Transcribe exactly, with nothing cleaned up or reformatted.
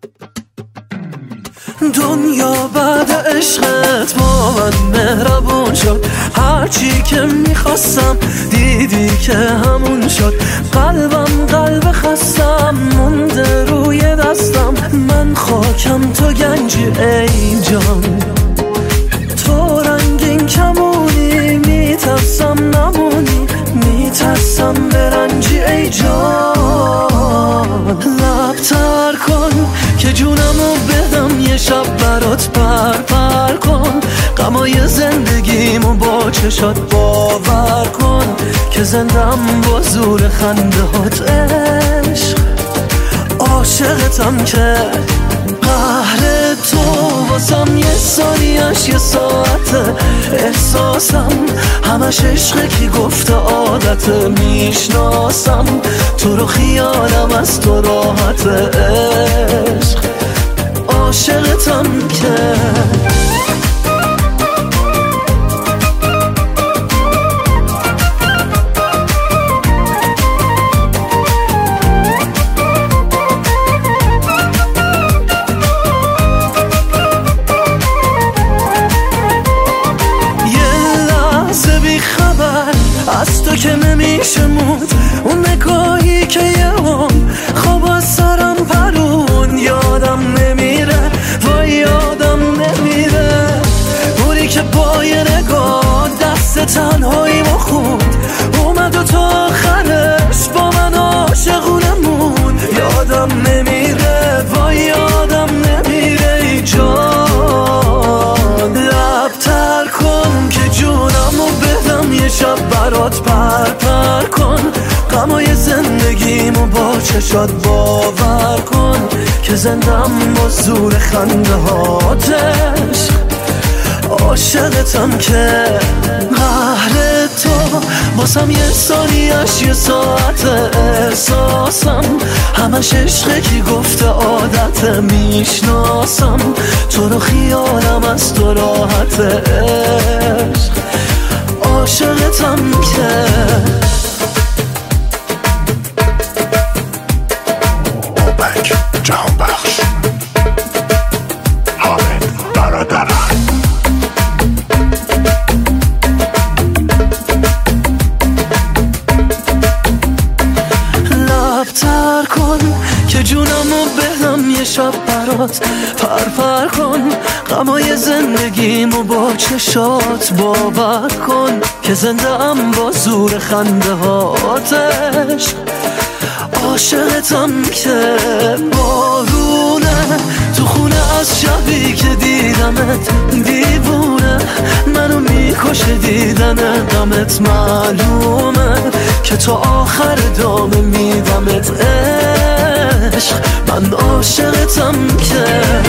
دنیا بعد عشقت با من مهربون شد، هرچی که میخواستم دیدی که همون شد. قلبم قلب خستم مونده روی دستم، من خاکم تو گنجی ای جان. تو رنگین کمونی میترسم نمونی، میترسم برنجی ای جان. لب تر کن که جونمو بدم یه شب برات پر پر کن. غمای زندگیمو با چشات باور کن که زندم با زور خنده هات عشق. عاشقتم که قهر تو واسم یه ثانیش یه ساعته. احساسم همش عشقه کی گفته عادته. میشناسم تو رو خیالم از تو راحت عشق. عاشقتم که از تو که نمیشه موند. اون نگاهی که یه هم خواب از سرم پرون. یادم نمیره وای یادم نمیره اونی که با یه نگاه دست تنهایی ما خوند. اومد و تا آخرش با من عاشقونه موند. یادم نمیره وای یادم نمیره ای جان. لب تر کن که جونمو بدم یه شب برات پر پر کن. غمای زندگیمو با چشات باور کن که زندم با زور خنده هاتش. عاشقتم که قهر تو واسم یه ثانیش یه ساعت. احساسم همش عشقه کی گفته عادت. میشناسم تو رو خیالم از تو راحت عشق. عاشقتم که اوپک جهان بخش حامد برادران. لب تر کن که جونمو بدم یه شب برات پر پر کن. غمای زندگیمو با چشات باور کن که زندم با زور خنده هاتش. عاشقتم که بارونه تو خونه از شبی که دیدمت. دیوونه منو میکشه دیدن غمت. معلومه که تو آخر دامه میدمت عشق. من عاشقتم که